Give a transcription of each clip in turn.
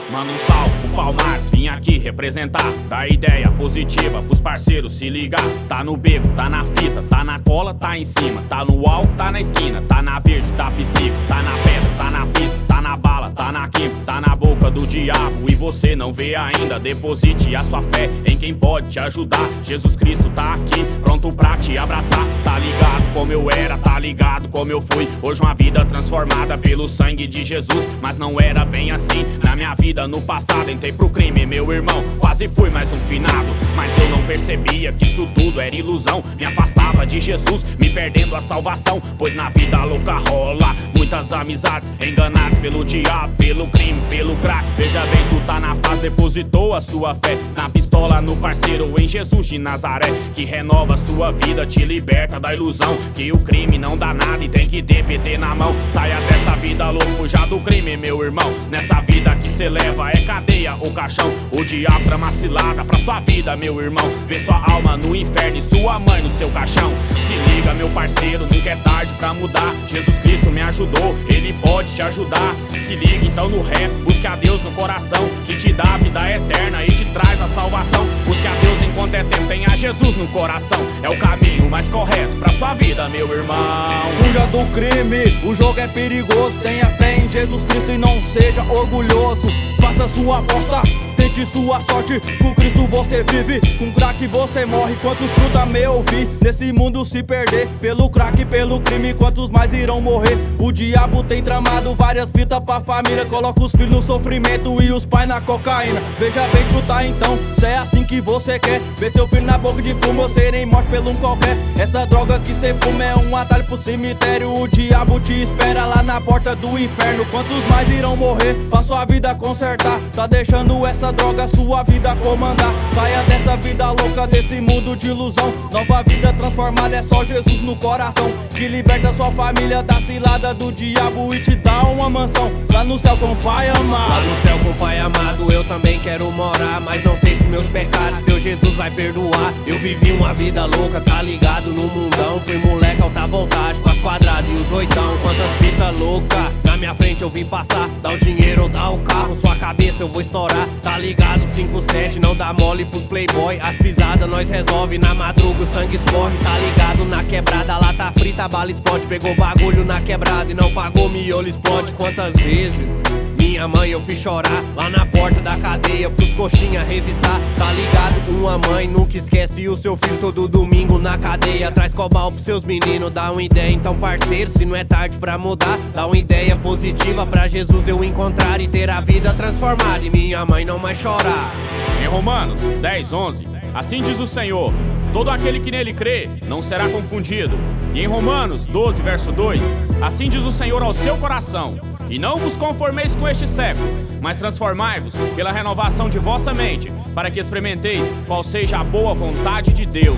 Manda um salve pro Palmares, vim aqui representar. Dá ideia positiva pros parceiros se ligar. Tá no beco, tá na fita, tá na cola, tá em cima. Tá no alto, tá na esquina, tá na verde, tá psico. Tá na pedra, tá na pista, tá na bala, tá na quimpa. Tá na boca do diabo e você não vê ainda. Deposite a sua fé em quem pode te ajudar. Jesus Cristo tá aqui, pronto pra te abraçar. Tá ligado como eu era, tá ligado como eu fui. Hoje uma vida transformada pelo sangue de Jesus. Mas não era bem assim na minha vida no passado. Entrei pro crime, meu irmão, quase fui mais um finado. Mas eu não percebia que isso tudo era ilusão. Me afastava de Jesus, me perdendo a salvação. Pois na vida louca rola muitas amizades, enganadas pelo diabo, pelo crime, pelo crack. Veja bem, tu tá na fase, depositou a sua fé na pistola, no parceiro, em Jesus de Nazaré, que renova a sua vida, te liberta da ilusão que o crime não dá nada e tem que ter PT na mão. Saia dessa vida louca, fuja do crime, meu irmão. Nessa vida que cê leva é cadeia ou caixão. O diabo trama cilada pra sua vida, meu irmão. Vê sua alma no inferno e sua mãe no seu caixão. Se liga, meu parceiro, nunca é tarde pra mudar. Jesus Cristo me ajudou, Ele pode te ajudar. Se liga então no rap, busque a Deus no coração, que te dá a vida eterna e te traz a salvação. Busque a Deus enquanto é tempo, tenha Jesus no coração. É o caminho mais correto pra sua vida, meu irmão. Fuja do crime, o jogo é perigoso. Tenha fé em Jesus Cristo e não seja orgulhoso. Faça sua aposta, tente sua sorte. Com Cristo você vive, com crack você morre. Quantos truta me ouvir nesse mundo se perder? Pelo crack, pelo crime, quantos mais irão morrer? O diabo tem tramado várias fitas pra família. Coloca os filhos no sofrimento e os pais na cocaína. Veja bem, truta então, se é assim que você quer. Ver seu filho na boca de fumo ou serem mortos pelo um qualquer. Essa droga que cê fuma é um atalho pro cemitério. O diabo te espera lá na porta do inferno. Quantos mais irão morrer pra sua vida consertar? Tá deixando essa droga sua vida comandar. Saia dessa vida louca, desse mundo de ilusão. Nova vida transformada, é só Jesus no coração, que liberta sua família da cilada do diabo e te dá uma mansão lá no céu com o Pai amado. Lá no céu com o Pai amado eu também quero morar. Mas não sei se meus pecados Deus Jesus vai perdoar. Eu vivi uma vida louca, tá ligado no mundão. Fui moleque alta voltagem, com as quadradas e os oitão. Quantas fitas louca na minha frente eu vi passar. Dá o dinheiro ou dá o carro, sua cabeça eu vou estourar. Tá ligado 5-7, não dá mole pros playboy. As pisadas nós resolve, na madruga o sangue escorre. Tá ligado na quebrada, lata frita, bala explode. Pegou bagulho na quebrada e não pagou, miolo explode. Quantas vezes minha mãe eu fiz chorar lá na porta da cadeia pros coxinha revistar. Tá ligado? Uma mãe nunca esquece o seu filho todo domingo na cadeia. Traz cobal pros seus meninos, dá uma ideia então parceiro, se não é tarde pra mudar. Dá uma ideia positiva pra Jesus eu encontrar e ter a vida transformada e minha mãe não mais chorar. Em Romanos 10:11, assim diz o Senhor: todo aquele que nele crê não será confundido. E em Romanos 12, verso 2, assim diz o Senhor ao seu coração: e não vos conformeis com este século, mas transformai-vos pela renovação de vossa mente, para que experimenteis qual seja a boa vontade de Deus.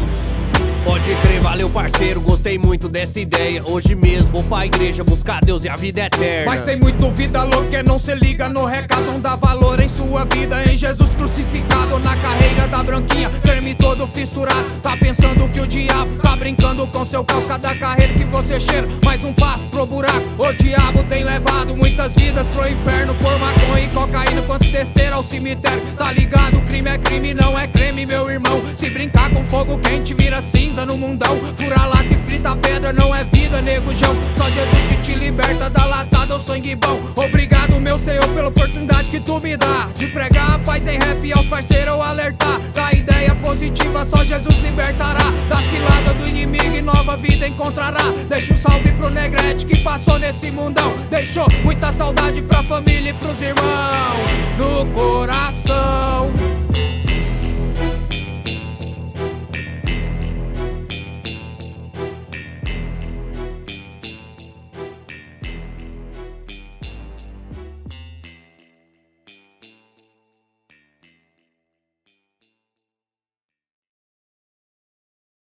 Pode crer, valeu parceiro, gostei muito dessa ideia. Hoje mesmo vou pra igreja buscar Deus e a vida eterna. Mas tem muito vida louca, não se liga no recado. Não dá valor em sua vida, em Jesus crucificado. Na carreira da branquinha, terme todo fissurado. Tá pensando que o diabo tá brincando com seu caos. Cada carreira que você cheira, mais um passo pro buraco. O diabo tem levado muitas vidas pro inferno por maconha e cocaína. Quantos desceram ao cemitério? Tá ligado, crime é crime, não é creme, meu irmão. Se brincar com fogo quente vira cinza no mundão. Fura lata e frita pedra, não é vida, nego Jão. Só Jesus que te liberta da latada ou sangue bom. Obrigado, meu Senhor, pela oportunidade que tu me dá de pregar a paz em rap e aos parceiros eu alertar. Da ideia positiva, só Jesus libertará da cilada do inimigo e nova vida encontrará. Deixa um salve pro Negrete que passou nesse mundão. Deixou muita saudade pra família e pros irmãos no coração.